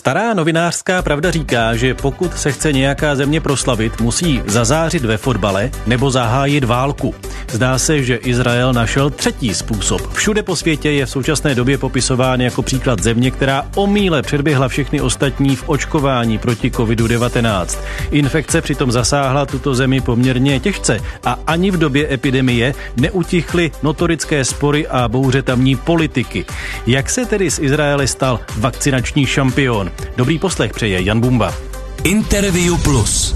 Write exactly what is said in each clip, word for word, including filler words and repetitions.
Stará novinářská pravda říká, že pokud se chce nějaká země proslavit, musí zazářit ve fotbale nebo zahájit válku. Zdá se, že Izrael našel třetí způsob. Všude po světě je v současné době popisován jako příklad země, která omíle předběhla všechny ostatní v očkování proti kovidu devatenáct. Infekce přitom zasáhla tuto zemi poměrně těžce a ani v době epidemie neutichly notorické spory a bouře tamní politiky. Jak se tedy z Izraele stal vakcinační šampion? Dobrý poslech přeje Jan Bumba. Interview Plus.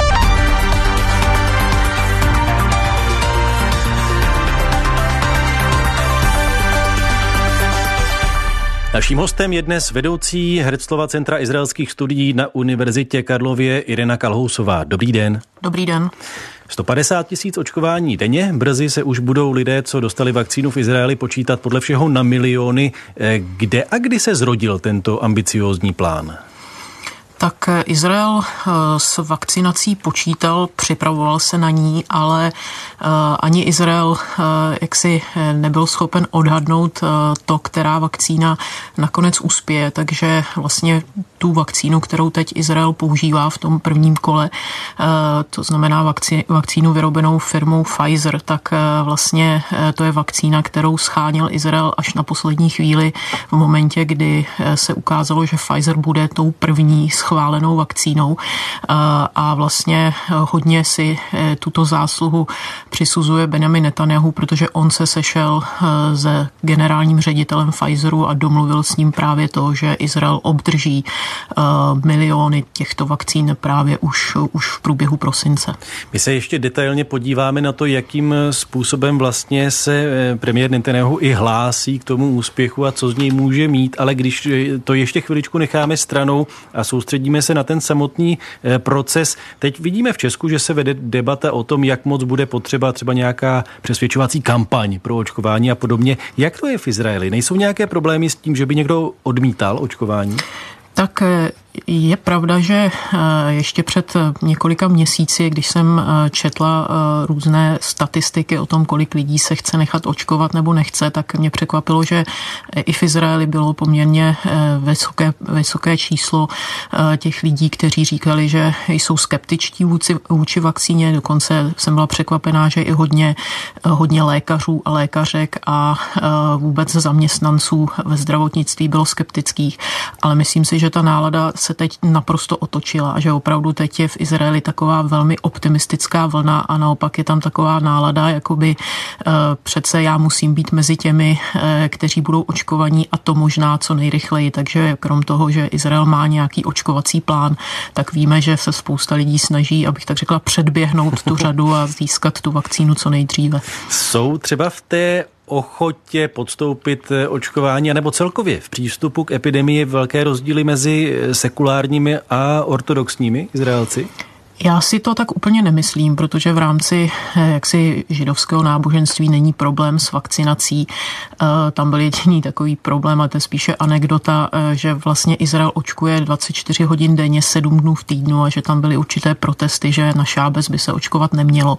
Naším hostem je dnes vedoucí Herzlova centra izraelských studií na Univerzitě Karlově Irena Kalhousová. Dobrý den. Dobrý den. sto padesát tisíc očkování denně. Brzy se už budou lidé, co dostali vakcínu v Izraeli, počítat podle všeho na miliony. Kde a kdy se zrodil tento ambiciózní plán? Tak Izrael s vakcinací počítal, připravoval se na ní, ale ani Izrael jaksi nebyl schopen odhadnout to, která vakcína nakonec uspěje, takže vlastně tu vakcínu, kterou teď Izrael používá v tom prvním kole, to znamená vakcí, vakcínu vyrobenou firmou Pfizer, tak vlastně to je vakcína, kterou scháněl Izrael až na poslední chvíli v momentě, kdy se ukázalo, že Pfizer bude tou první schválenou vakcínou a vlastně hodně si tuto zásluhu přisuzuje Benjamin Netanyahu, protože on se sešel se generálním ředitelem Pfizeru a domluvil s ním právě to, že Izrael obdrží miliony těchto vakcín právě už, už v průběhu prosince. My se ještě detailně podíváme na to, jakým způsobem vlastně se premiér Netanyahu i hlásí k tomu úspěchu a co z něj může mít, ale když to ještě chviličku necháme stranou a soustředíme se na ten samotný proces. Teď vidíme v Česku, že se vede debata o tom, jak moc bude potřeba třeba nějaká přesvědčovací kampaň pro očkování a podobně. Jak to je v Izraeli? Nejsou nějaké problémy s tím, že by někdo odmítal očkování? Tak je pravda, že ještě před několika měsíci, když jsem četla různé statistiky o tom, kolik lidí se chce nechat očkovat nebo nechce, tak mě překvapilo, že i v Izraeli bylo poměrně vysoké, vysoké číslo těch lidí, kteří říkali, že jsou skeptičtí vůči, vůči vakcíně. Dokonce jsem byla překvapená, že i hodně, hodně lékařů a lékařek a vůbec zaměstnanců ve zdravotnictví bylo skeptických. Ale myslím si, že ta nálada se teď naprosto otočila a že opravdu teď je v Izraeli taková velmi optimistická vlna a naopak je tam taková nálada, jakoby e, přece já musím být mezi těmi, e, kteří budou očkovaní a to možná co nejrychleji. Takže krom toho, že Izrael má nějaký očkovací plán, tak víme, že se spousta lidí snaží, abych tak řekla, předběhnout tu řadu a získat tu vakcínu co nejdříve. Jsou třeba v té ochotě podstoupit očkování, anebo celkově v přístupu k epidemii velké rozdíly mezi sekulárními a ortodoxními Izraelci? Já si to tak úplně nemyslím, protože v rámci jaksi židovského náboženství není problém s vakcinací. Tam byl jediný takový problém, a to je spíše anekdota, že vlastně Izrael očkuje dvacet čtyři hodin denně, sedm dnů v týdnu a že tam byly určité protesty, že na šábes by se očkovat nemělo.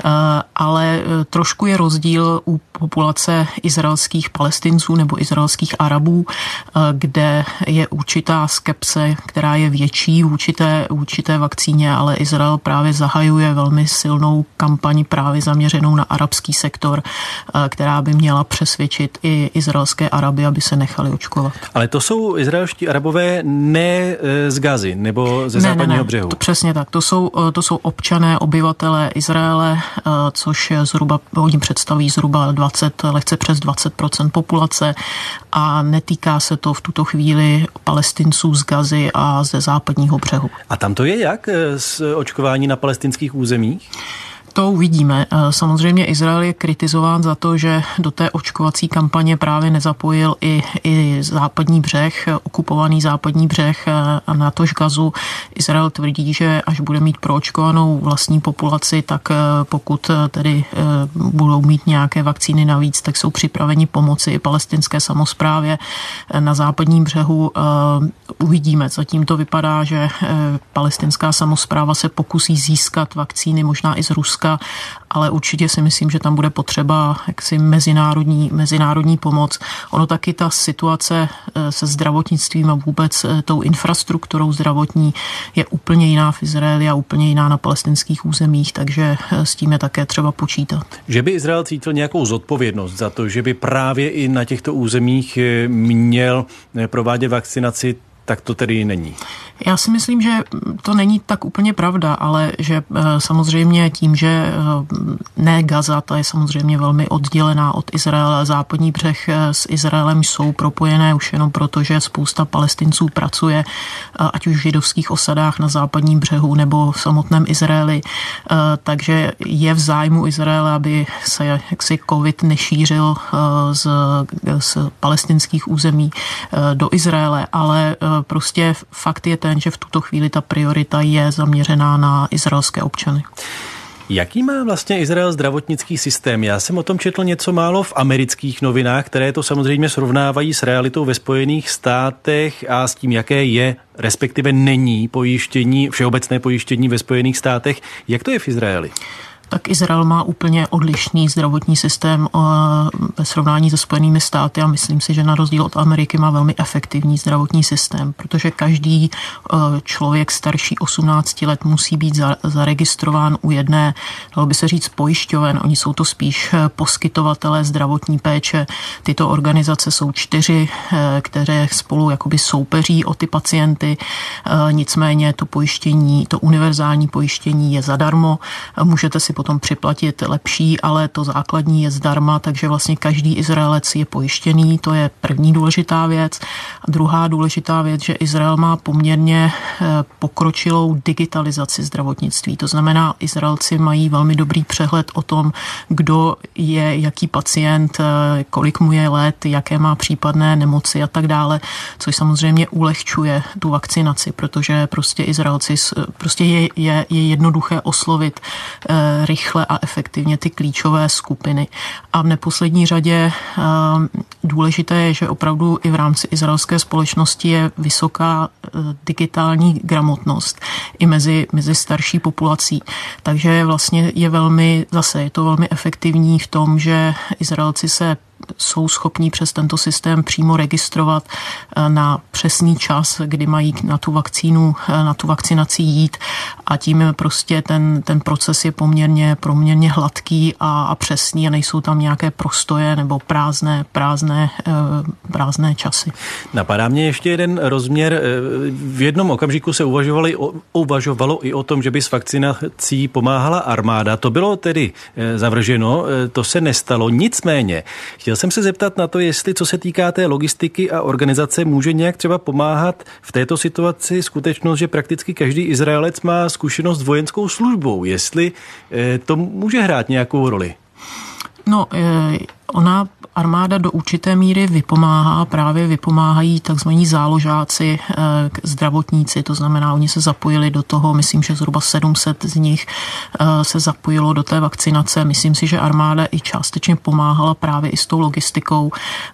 Ale trošku je rozdíl u populace izraelských Palestinců nebo izraelských Arabů, kde je určitá skepse, která je větší v určité, určité vakcíně, ale Izrael právě zahajuje velmi silnou kampaň právě zaměřenou na arabský sektor, která by měla přesvědčit i izraelské Araby, aby se nechali očkovat. Ale to jsou izraelští Arabové ne z Gazy nebo ze ne, západního ne, ne, břehu? To přesně tak. To jsou, to jsou občané, obyvatelé Izraele, což je zhruba, oni představí zhruba dvacet, lehce přes dvacet procent populace a netýká se to v tuto chvíli Palestinců z Gazy a ze západního břehu. A tam to je jak s očkování na palestinských územích? To uvidíme. Samozřejmě Izrael je kritizován za to, že do té očkovací kampaně právě nezapojil i, i západní břeh, okupovaný západní břeh a natož Gazu. Izrael tvrdí, že až bude mít proočkovanou vlastní populaci, tak pokud tedy budou mít nějaké vakcíny navíc, tak jsou připraveni pomoci i palestinské samosprávě na západním břehu. Uvidíme. Zatím to vypadá, že palestinská samospráva se pokusí získat vakcíny možná i z Ruska, Ruska, ale určitě si myslím, že tam bude potřeba jaksi mezinárodní, mezinárodní pomoc. Ono taky ta situace se zdravotnictvím a vůbec tou infrastrukturou zdravotní je úplně jiná v Izraeli a úplně jiná na palestinských územích, takže s tím je také třeba počítat. Že by Izrael cítil nějakou zodpovědnost za to, že by právě i na těchto územích měl provádět vakcinaci, tak to tedy není. Já si myslím, že to není tak úplně pravda, ale že samozřejmě tím, že ne Gaza, ta je samozřejmě velmi oddělená od Izraele, západní břeh s Izraelem jsou propojené už jenom proto, že spousta Palestinců pracuje, ať už v židovských osadách na západním břehu nebo v samotném Izraeli, takže je v zájmu Izraele, aby se jaksi covid nešířil z, z palestinských území do Izraele, ale prostě fakt je ten, že v tuto chvíli ta priorita je zaměřená na izraelské občany. Jaký má vlastně Izrael zdravotnický systém? Já jsem o tom četl něco málo v amerických novinách, které to samozřejmě srovnávají s realitou ve Spojených státech a s tím, jaké je, respektive není pojištění, všeobecné pojištění ve Spojených státech. Jak to je v Izraeli? Tak Izrael má úplně odlišný zdravotní systém ve srovnání se Spojenými státy a myslím si, že na rozdíl od Ameriky má velmi efektivní zdravotní systém, protože každý člověk starší osmnácti let musí být zaregistrován u jedné, dalo by se říct, pojišťoven. Oni jsou to spíš poskytovatelé zdravotní péče. Tyto organizace jsou čtyři, které spolu jakoby soupeří o ty pacienty. Nicméně to pojištění, to univerzální pojištění je zadarmo. Můžete si potom připlatit lepší, ale to základní je zdarma, takže vlastně každý Izraelec je pojištěný, to je první důležitá věc. A druhá důležitá věc, že Izrael má poměrně pokročilou digitalizaci zdravotnictví. To znamená, Izraelci mají velmi dobrý přehled o tom, kdo je jaký pacient, kolik mu je let, jaké má případné nemoci a tak dále, což samozřejmě ulehčuje tu vakcinaci, protože prostě Izraelci, prostě je, je, je jednoduché oslovit rychle a efektivně ty klíčové skupiny. A v neposlední řadě důležité je, že opravdu i v rámci izraelské společnosti je vysoká digitální gramotnost i mezi, mezi starší populací. Takže vlastně je velmi, zase je to velmi efektivní v tom, že Izraelci se jsou schopní přes tento systém přímo registrovat na přesný čas, kdy mají na tu vakcínu, na tu vakcinaci jít a tím prostě ten, ten proces je poměrně, poměrně hladký a, a přesný a nejsou tam nějaké prostoje nebo prázdné, prázdné, prázdné časy. Napadá mě ještě jeden rozměr. V jednom okamžiku se uvažovali, uvažovalo i o tom, že by s vakcinací pomáhala armáda. To bylo tedy zavrženo, to se nestalo. Nicméně chtěl jsem se zeptat na to, jestli co se týká té logistiky a organizace může nějak třeba pomáhat v této situaci skutečnost, že prakticky každý Izraelec má zkušenost s vojenskou službou. Jestli to může hrát nějakou roli? No, ona armáda do určité míry vypomáhá, právě vypomáhají takzvaní záložáci, zdravotníci, to znamená, oni se zapojili do toho, myslím, že zhruba sedm set z nich se zapojilo do té vakcinace. Myslím si, že armáda i částečně pomáhala právě i s tou logistikou.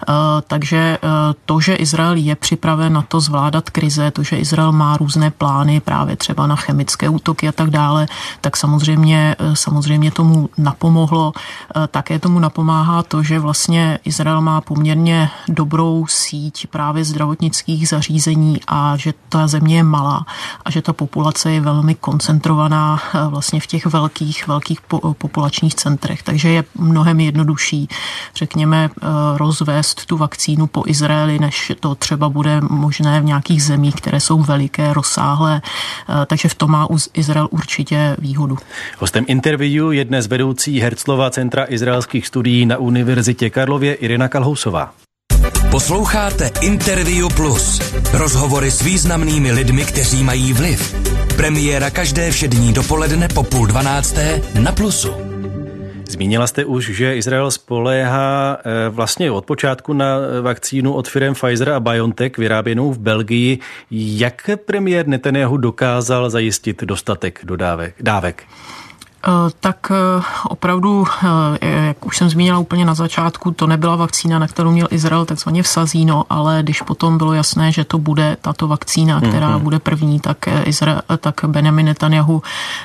Takže to, že Izrael je připraven na to zvládat krize, to, že Izrael má různé plány právě třeba na chemické útoky a tak dále, tak samozřejmě, samozřejmě tomu napomohlo. Také tomu napomáhá to, že vlastně Izrael má poměrně dobrou síť právě zdravotnických zařízení a že ta země je malá a že ta populace je velmi koncentrovaná vlastně v těch velkých, velkých po, populačních centrech. Takže je mnohem jednodušší, řekněme, rozvést tu vakcínu po Izraeli, než to třeba bude možné v nějakých zemích, které jsou veliké, rozsáhlé. Takže v tom má Izrael určitě výhodu. Hostem interview je dnes vedoucí Herzlova centra izraelských studií na Univerzitě Karlově Irina Kalhousová. Posloucháte Interview Plus. Rozhovory s významnými lidmi, kteří mají vliv. Premiéra každé všední dopoledne po půl dvanácté na Plusu. Zmínila jste už, že Izrael spoléhá vlastně od počátku na vakcínu od firem Pfizer a BioNTech vyráběnou v Belgii. Jak premiér Netanyahu dokázal zajistit dostatek dodávek, dávek? Tak opravdu, jak už jsem zmínila úplně na začátku, to nebyla vakcína, na kterou měl Izrael takzvaně vsazíno, ale když potom bylo jasné, že to bude tato vakcína, která mm-hmm. bude první, tak, Izrael, tak Benjamin Netanyahu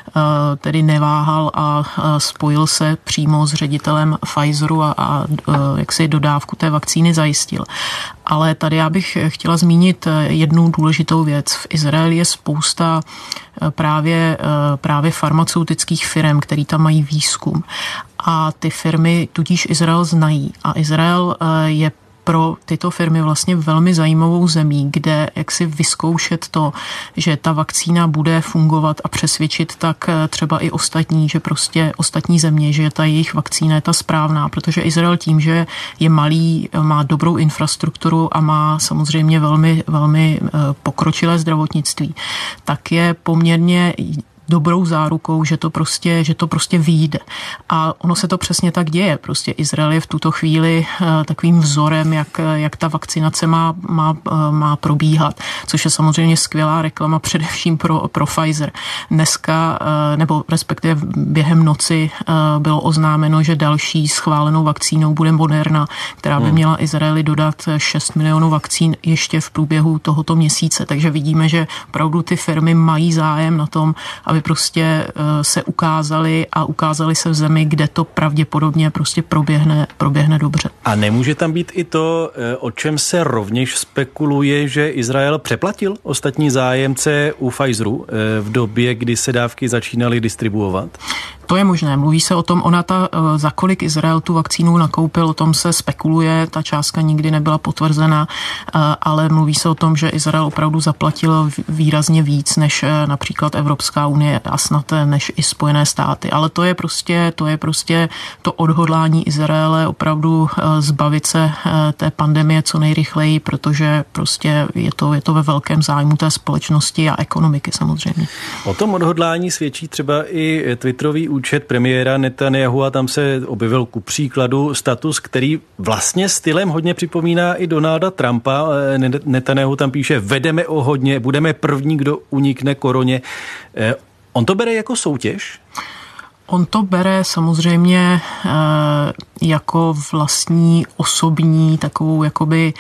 tedy neváhal a spojil se přímo s ředitelem Pfizeru a, a jak si dodávku té vakcíny zajistil. Ale tady já bych chtěla zmínit jednu důležitou věc. V Izraeli je spousta právě, právě farmaceutických firm, který tam mají výzkum. A ty firmy tudíž Izrael znají. A Izrael je pro tyto firmy vlastně velmi zajímavou zemí, kde jak si vyzkoušet to, že ta vakcína bude fungovat a přesvědčit tak třeba i ostatní, že prostě ostatní země, že ta jejich vakcína je ta správná, protože Izrael tím, že je malý, má dobrou infrastrukturu a má samozřejmě velmi, velmi pokročilé zdravotnictví, tak je poměrně dobrou zárukou, že to prostě, že to prostě vyjde. A ono se to přesně tak děje. Prostě Izrael je v tuto chvíli takovým vzorem, jak, jak ta vakcinace má, má, má probíhat, což je samozřejmě skvělá reklama především pro, pro Pfizer. Dneska, nebo respektive během noci bylo oznámeno, že další schválenou vakcínou bude Moderna, která by měla Izraeli dodat šest milionů vakcín ještě v průběhu tohoto měsíce. Takže vidíme, že opravdu ty firmy mají zájem na tom, aby prostě se ukázali a ukázali se v zemi, kde to pravděpodobně prostě proběhne, proběhne dobře. A nemůže tam být i to, o čem se rovněž spekuluje, že Izrael přeplatil ostatní zájemce u Pfizeru v době, kdy se dávky začínaly distribuovat? To je možné. Mluví se o tom, ona ta, za kolik Izrael tu vakcínu nakoupil, o tom se spekuluje, ta částka nikdy nebyla potvrzena, ale mluví se o tom, že Izrael opravdu zaplatil výrazně víc než například Evropská unie a snad než i Spojené státy. Ale to je prostě, to je prostě to odhodlání Izraele opravdu zbavit se té pandemie co nejrychleji, protože prostě je to, je to ve velkém zájmu té společnosti a ekonomiky samozřejmě. O tom odhodlání svědčí třeba i twitterový účet premiéra Netanyahu a tam se objevil ku příkladu status, který vlastně stylem hodně připomíná i Donalda Trumpa. Netanyahu tam píše, vedeme o hodně, budeme první, kdo unikne koroně. On to bere jako soutěž? On to bere samozřejmě jako vlastní osobní takovou jakoby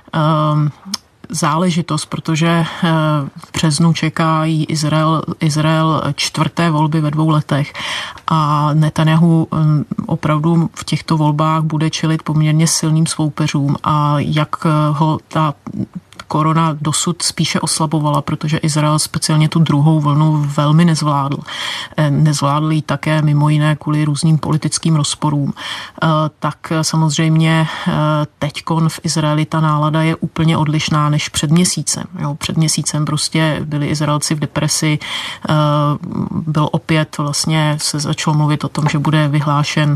záležitost, protože v březnu čeká Izrael, Izrael čtvrté volby ve dvou letech a Netanyahu opravdu v těchto volbách bude čelit poměrně silným soupeřům a jak ho ta korona dosud spíše oslabovala, protože Izrael speciálně tu druhou vlnu velmi nezvládl. Nezvládl ji také mimo jiné kvůli různým politickým rozporům. Tak samozřejmě teďkon v Izraeli ta nálada je úplně odlišná než před měsícem. Jo, před měsícem prostě byli Izraelci v depresi, byl opět vlastně se začalo mluvit o tom, že bude vyhlášen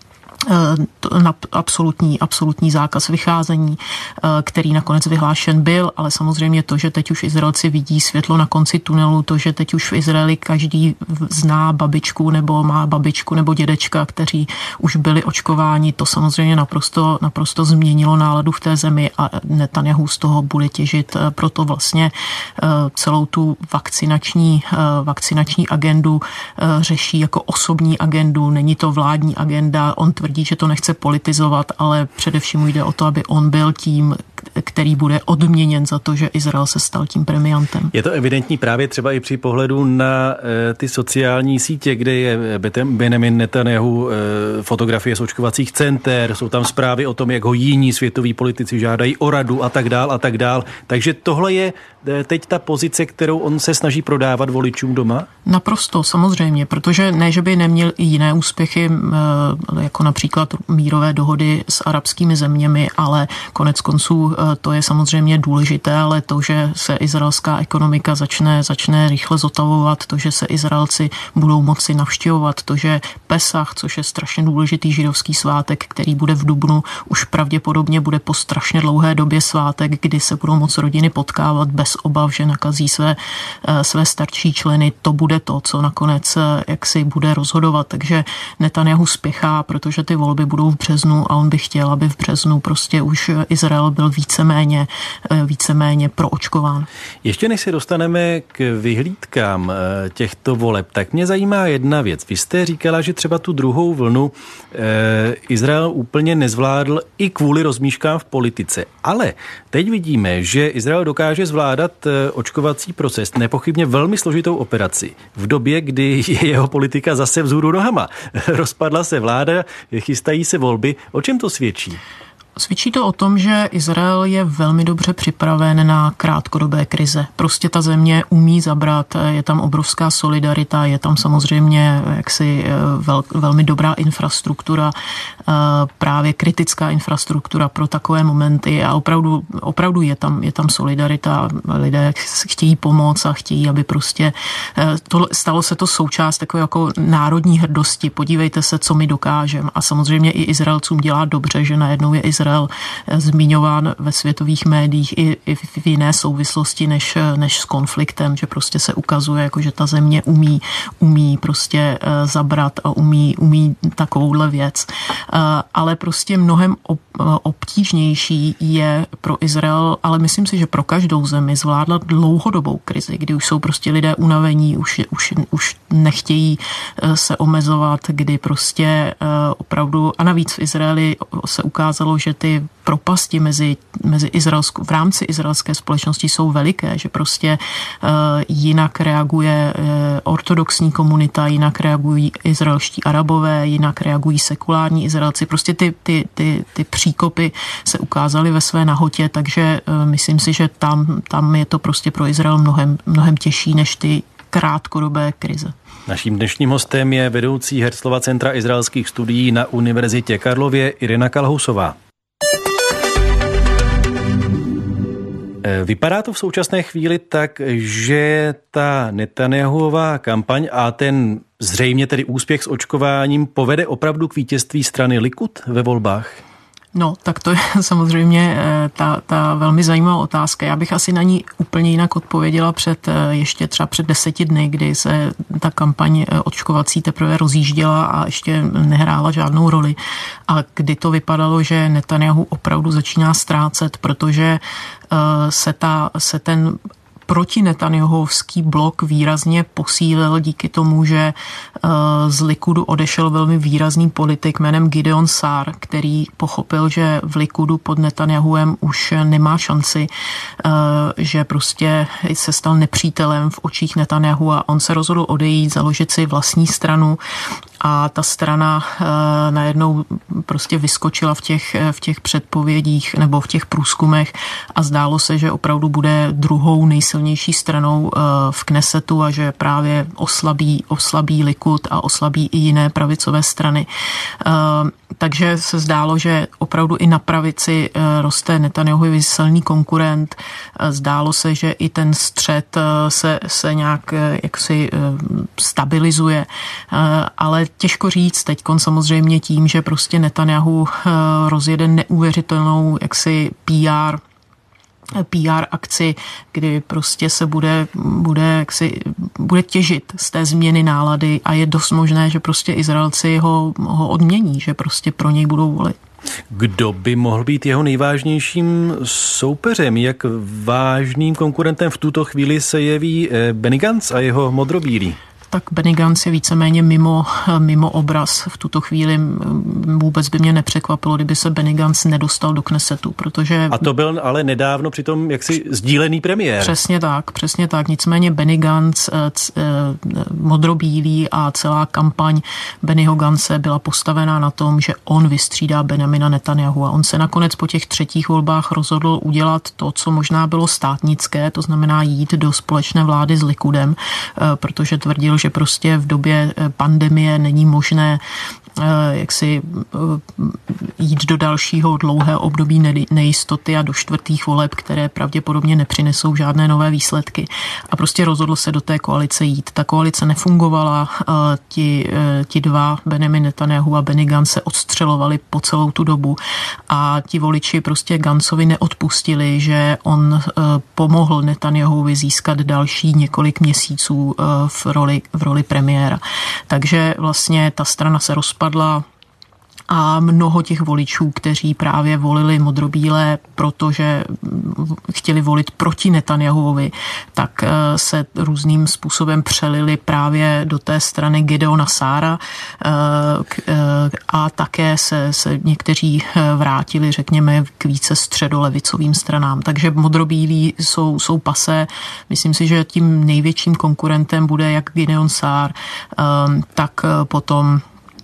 na absolutní, absolutní zákaz vycházení, který nakonec vyhlášen byl, ale samozřejmě to, že teď už Izraelci vidí světlo na konci tunelu, to, že teď už v Izraeli každý zná babičku nebo má babičku nebo dědečka, kteří už byli očkováni, to samozřejmě naprosto, naprosto změnilo náladu v té zemi a Netanyahu z toho bude těžit, proto vlastně celou tu vakcinační, vakcinační agendu řeší jako osobní agendu, není to vládní agenda, on tvrdí, že to nechce politizovat, ale především jde o to, aby on byl tím, který bude odměněn za to, že Izrael se stal tím premiantem. Je to evidentní právě třeba i při pohledu na e, ty sociální sítě, kde je Benjamin Netanyahu, e, fotografie z očkovacích center, jsou tam zprávy o tom, jak ho jiní světoví politici žádají o radu a tak dál a tak dál. Takže tohle je e, teď ta pozice, kterou on se snaží prodávat voličům doma? Naprosto, samozřejmě, protože ne, že by neměl i jiné úspěchy, e, jako například mírové dohody s arabskými zeměmi, ale konec konců to je samozřejmě důležité, ale to, že se izraelská ekonomika začne, začne rychle zotavovat, to, že se Izraelci budou moci navštěvovat, to, že Pesach, což je strašně důležitý židovský svátek, který bude v dubnu, už pravděpodobně bude po strašně dlouhé době svátek, kdy se budou moci rodiny potkávat bez obav, že nakazí své, své starší členy. To bude to, co nakonec jaksi bude rozhodovat. Takže Netanyahu spěchá, protože ty volby budou v březnu a on by chtěl, aby v březnu prostě už Izrael byl víceméně, víceméně proočkován. Ještě než se dostaneme k vyhlídkám těchto voleb, tak mě zajímá jedna věc. Vy jste říkala, že třeba tu druhou vlnu eh, Izrael úplně nezvládl i kvůli rozmíškám v politice. Ale teď vidíme, že Izrael dokáže zvládat eh, očkovací proces, nepochybně velmi složitou operaci, v době, kdy je jeho politika zase vzhůru nohama. Rozpadla se vláda, chystají se volby. O čem to svědčí? Svědčí to o tom, že Izrael je velmi dobře připraven na krátkodobé krize. Prostě ta země umí zabrat, je tam obrovská solidarita, je tam samozřejmě jaksi vel, velmi dobrá infrastruktura, právě kritická infrastruktura pro takové momenty a opravdu, opravdu je tam, je tam solidarita. Lidé chtějí pomoct a chtějí, aby prostě to, stalo se to součást takové jako národní hrdosti. Podívejte se, co my dokážeme. A samozřejmě i Izraelcům dělá dobře, že najednou je Izrael zmiňován ve světových médiích i, i v jiné souvislosti než, než s konfliktem, že prostě se ukazuje, jako že ta země umí, umí prostě zabrat a umí, umí takovouhle věc. Ale prostě mnohem obtížnější je pro Izrael, ale myslím si, že pro každou zemi zvládla dlouhodobou krizi, kdy už jsou prostě lidé unavení, už, už, už nechtějí se omezovat, kdy prostě opravdu, a navíc v Izraeli se ukázalo, že ty propasti mezi, mezi izraelskou, v rámci izraelské společnosti jsou veliké, že prostě uh, jinak reaguje uh, ortodoxní komunita, jinak reagují izraelští Arabové, jinak reagují sekulární Izraelci. Prostě ty, ty, ty, ty příkopy se ukázaly ve své nahotě, takže uh, myslím si, že tam, tam je to prostě pro Izrael mnohem, mnohem těžší než ty krátkodobé krize. Naším dnešním hostem je vedoucí Herzlova centra izraelských studií na Univerzitě Karlově Irena Kalhousová. Vypadá to v současné chvíli tak, že ta Netanyahuová kampaň a ten zřejmě tedy úspěch s očkováním povede opravdu k vítězství strany Likud ve volbách? No, tak to je samozřejmě ta, ta velmi zajímavá otázka. Já bych asi na ní úplně jinak odpověděla před ještě třeba před deseti dny, kdy se ta kampaň očkovací teprve rozjížděla a ještě nehrála žádnou roli. A kdy to vypadalo, že Netanyahu opravdu začíná ztrácet, protože se, ta, se ten proti Netanyahuovský blok výrazně posílil díky tomu, že z Likudu odešel velmi výrazný politik jménem Gideon Sa'ar, který pochopil, že v Likudu pod Netanyahuem už nemá šanci, že prostě se stal nepřítelem v očích Netanyahu a on se rozhodl odejít, založit si vlastní stranu. A ta strana e, najednou prostě vyskočila v těch, v těch předpovědích nebo v těch průzkumech a zdálo se, že opravdu bude druhou nejsilnější stranou e, v Knesetu a že právě oslabí, oslabí Likud a oslabí i jiné pravicové strany. E, takže se zdálo, že opravdu i na pravici e, roste Netanyahuovi silný konkurent. E, zdálo se, že i ten střet e, se, se nějak e, jaksi e, stabilizuje, e, ale těžko říct teďkon samozřejmě tím, že prostě Netanyahu rozjede neuvěřitelnou jaksi P R, P R akci, kdy prostě se bude, bude, jaksi, bude těžit z té změny nálady a je dost možné, že prostě Izraelci ho, ho odmění, že prostě pro něj budou volit. Kdo by mohl být jeho nejvážnějším soupeřem? Jak vážným konkurentem v tuto chvíli se jeví Benny Gantz a jeho modrobílí? Tak Benny Gantz je víceméně mimo, mimo obraz. V tuto chvíli vůbec by mě nepřekvapilo, kdyby se Benny Gantz nedostal do Knesetu, protože... A to byl ale nedávno přitom jaksi sdílený premiér. Přesně tak, přesně tak. Nicméně Benny Gantz, modrobílý a celá kampaň Bennyho Gantze byla postavená na tom, že on vystřídá Benjamina Netanyahu a on se nakonec po těch třetích volbách rozhodl udělat to, co možná bylo státnické, to znamená jít do společné vlády s Likudem, protože tvrdil, že prostě v době pandemie není možné jak si jít do dalšího dlouhého období nejistoty a do čtvrtých voleb, které pravděpodobně nepřinesou žádné nové výsledky. A prostě rozhodl se do té koalice jít. Ta koalice nefungovala, ti, ti dva, Benjamin Netanyahu a Benny Gantz, se odstřelovali po celou tu dobu a ti voliči prostě Gantzovi neodpustili, že on pomohl Netanyahuovi získat další několik měsíců v roli, v roli premiéra. Takže vlastně ta strana se rozpadla. A mnoho těch voličů, kteří právě volili modrobílé, protože chtěli volit proti Netanjahuovi, tak se různým způsobem přelili právě do té strany Gideona Sára a také se, se někteří vrátili, řekněme, k více středolevicovým stranám. Takže modrobílí jsou, jsou pasé. Myslím si, že tím největším konkurentem bude jak Gideon Sár, tak potom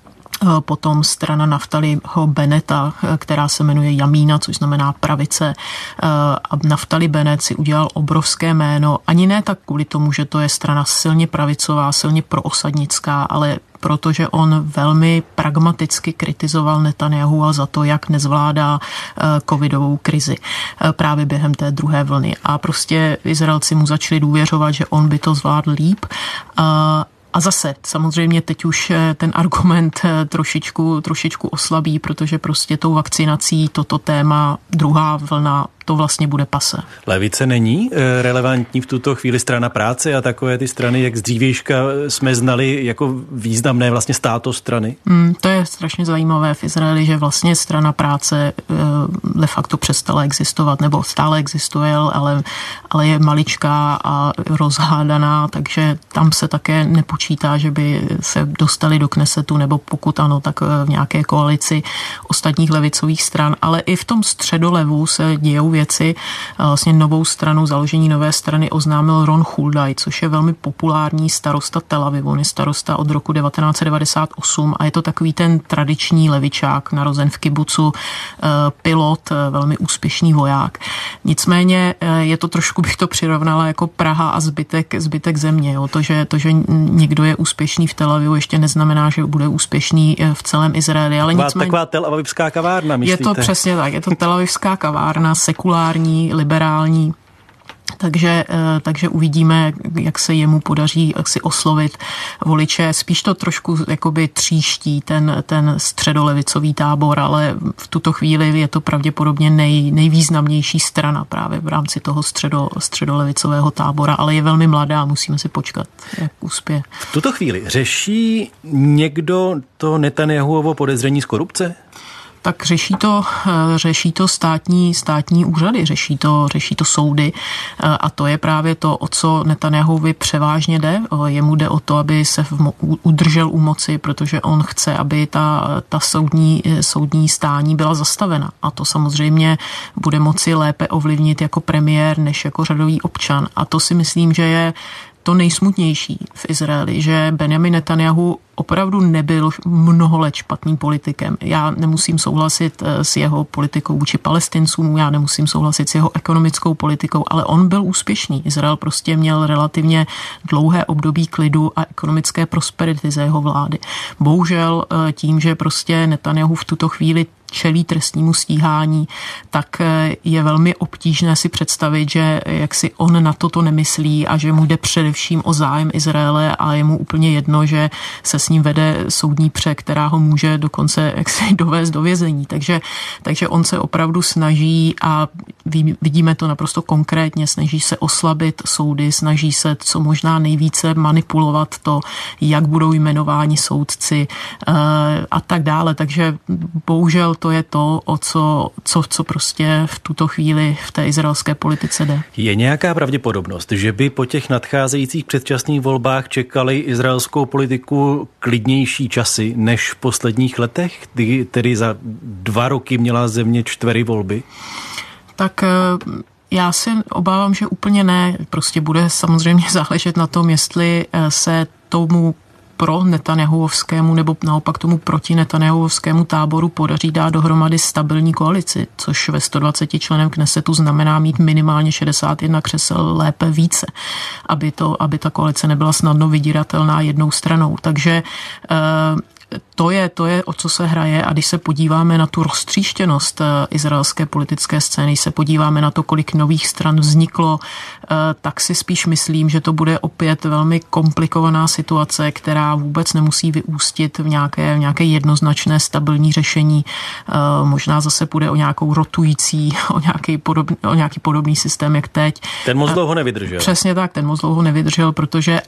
Potom strana Naftaliho Beneta, která se jmenuje Jamína, což znamená pravice. A Naftali Bennett si udělal obrovské jméno. Ani ne tak kvůli tomu, že to je strana silně pravicová, silně proosadnická, ale protože on velmi pragmaticky kritizoval Netanyahua za to, jak nezvládá covidovou krizi právě během té druhé vlny. A prostě Izraelci mu začali důvěřovat, že on by to zvládl líp. A zase, samozřejmě teď už ten argument trošičku, trošičku oslabí, protože prostě tou vakcinací toto téma, druhá vlna, to vlastně bude pase. Levice není relevantní v tuto chvíli strana práce a takové ty strany, jak z dřívějška jsme znali jako významné vlastně státostrany? Mm, to je strašně zajímavé v Izraeli, že vlastně strana práce de facto přestala existovat, nebo stále existuje, ale, ale je maličká a rozhádaná, takže tam se také nepočítá, že by se dostali do Knesetu, nebo pokud ano, tak v nějaké koalici ostatních levicových stran, ale i v tom středolevu se dějou věci. Vlastně novou stranu, založení nové strany oznámil Ron Huldaj, což je velmi populární starosta Tel Avivu. On je starosta od roku devatenáct set devadesát osm a je to takový ten tradiční levičák, narozen v kibucu, pilot, velmi úspěšný voják. Nicméně je to trošku, bych to přirovnala jako Praha a zbytek, zbytek země. Jo. To, že, to, že někdo je úspěšný v Tel Avivu, ještě neznamená, že bude úspěšný v celém Izraeli. Ale taková, nicméně, taková Tel Avivská kavárna, myslíte? Je to přesně tak. Je to Tel Avivská kavárna, sekulární, liberální. Takže, takže uvidíme, jak se jemu podaří jak si oslovit voliče. Spíš to trošku jakoby tříští ten, ten středolevicový tábor, ale v tuto chvíli je to pravděpodobně nej, nejvýznamnější strana právě v rámci toho středo, středolevicového tábora, ale je velmi mladá, musíme si počkat, jak uspěje. V tuto chvíli řeší někdo to Netanjahuovo podezření z korupce? Tak řeší to, řeší to státní, státní úřady, řeší to, řeší to soudy a to je právě to, o co Netanjahuovi převážně jde. Jemu jde o to, aby se v, udržel u moci, protože on chce, aby ta, ta soudní, soudní stání byla zastavena. A to samozřejmě bude moci lépe ovlivnit jako premiér, než jako řadový občan. A to si myslím, že je to nejsmutnější v Izraeli, že Benjamin Netanjahu opravdu nebyl mnoho let špatným politikem. Já nemusím souhlasit s jeho politikou vůči Palestincům, já nemusím souhlasit s jeho ekonomickou politikou, ale on byl úspěšný. Izrael prostě měl relativně dlouhé období klidu a ekonomické prosperity za jeho vlády. Bohužel tím, že prostě Netanjahu v tuto chvíli čelí trestnímu stíhání, tak je velmi obtížné si představit, že jak si on na toto nemyslí a že mu jde především o zájem Izraele a je mu úplně jedno, že se s ním vede soudní pře, která ho může dokonce jaksi dovést do vězení. Takže, takže on se opravdu snaží a vidíme to naprosto konkrétně, snaží se oslabit soudy, snaží se co možná nejvíce manipulovat to, jak budou jmenováni soudci a tak dále. Takže bohužel to je to, o co, co, co prostě v tuto chvíli v té izraelské politice jde. Je nějaká pravděpodobnost, že by po těch nadcházejících předčasných volbách čekali izraelskou politiku klidnější časy než v posledních letech, kdy tedy za dva roky měla země čtyři volby? Tak já si obávám, že úplně ne. Prostě bude samozřejmě záležet na tom, jestli se tomu pro Netanjahuovskému nebo naopak tomu proti Netanjahuovskému táboru podaří dát dohromady stabilní koalici, což ve sto dvaceti členem Knesetu znamená mít minimálně šedesát jedna křesel, lépe více, aby, to, aby ta koalice nebyla snadno vydíratelná jednou stranou. Takže To je, to je, o co se hraje, a když se podíváme na tu roztříštěnost izraelské politické scény, se podíváme na to, kolik nových stran vzniklo, tak si spíš myslím, že to bude opět velmi komplikovaná situace, která vůbec nemusí vyústit v nějaké, v nějaké jednoznačné stabilní řešení. Možná zase půjde o nějakou rotující, o nějaký, podobný, o nějaký podobný systém, jak teď. Ten moc dlouho nevydržel. Přesně tak, ten moc dlouho nevydržel, protože, ale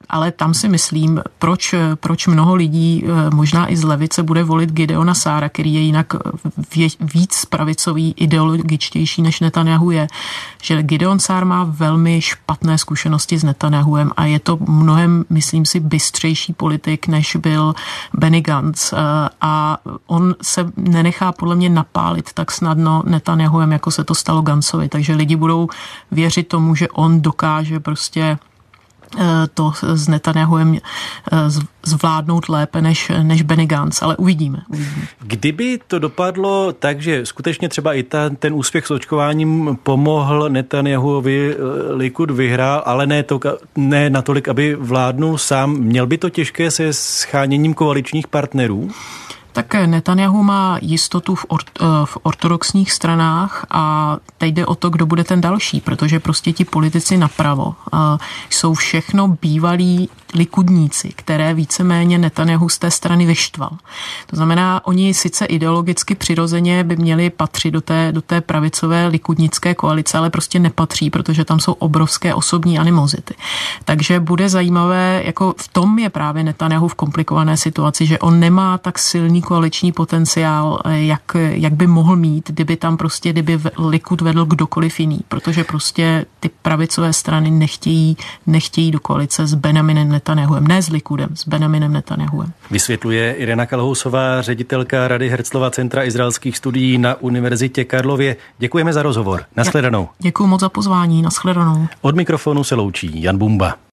Ale tam si myslím, proč, proč mnoho lidí, možná i z levice, bude volit Gideona Sára, který je jinak vě, víc pravicový, ideologičtější než Netanyahu je, že Gideon Sár má velmi špatné zkušenosti s Netanyahuem a je to mnohem, myslím si, bystřejší politik, než byl Benny Gantz. A on se nenechá podle mě napálit tak snadno Netanyahuem, jako se to stalo Gantzovi. Takže lidi budou věřit tomu, že on dokáže prostě to s Netanyahuem zvládnout lépe než, než Benny Gantz, ale uvidíme, uvidíme. Kdyby to dopadlo tak, že skutečně třeba i ta, ten úspěch s očkováním pomohl Netanyahuovi, Likud vyhrál, ale ne, to, ne natolik, aby vládnul sám, měl by to těžké se scháněním koaličních partnerů? Tak Netanyahu má jistotu v, ort, v ortodoxních stranách a teď jde o to, kdo bude ten další, protože prostě ti politici napravo jsou všechno bývalí likudníci, které víceméně Netanyahu z té strany vyštval. To znamená, oni sice ideologicky přirozeně by měli patřit do té, do té pravicové likudnické koalice, ale prostě nepatří, protože tam jsou obrovské osobní animozity. Takže bude zajímavé, jako v tom je právě Netanyahu v komplikované situaci, že on nemá tak silný koaliční potenciál, jak, jak by mohl mít, kdyby tam prostě, kdyby Likud vedl kdokoliv jiný, protože prostě ty pravicové strany nechtějí, nechtějí do koalice s Benjaminem Netanyahuem, ne s Likudem, s Benjaminem Netanyahuem. Vysvětluje Irena Kalhousová, ředitelka Rady Herzlova Centra izraelských studií na Univerzitě Karlově. Děkujeme za rozhovor. Nashledanou. Děkuji moc za pozvání. Nashledanou. Od mikrofonu se loučí Jan Bumba.